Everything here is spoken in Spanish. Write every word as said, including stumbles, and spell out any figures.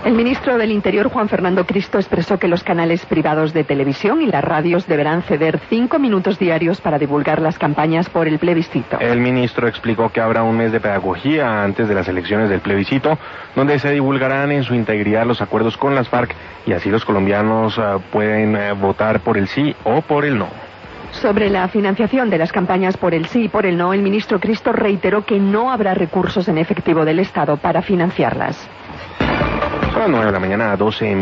El ministro del Interior, Juan Fernando Cristo, expresó que los canales privados de televisión y las radios deberán ceder cinco minutos diarios para divulgar las campañas por el plebiscito. El ministro explicó que habrá un mes de pedagogía antes de las elecciones del plebiscito, donde se divulgarán en su integridad los acuerdos con las FARC y así los colombianos uh, pueden uh, votar por el sí o por el no. Sobre la financiación de las campañas por el sí y por el no, el ministro Cristo reiteró que no habrá recursos en efectivo del Estado para financiarlas. Son las nueve de la mañana, doce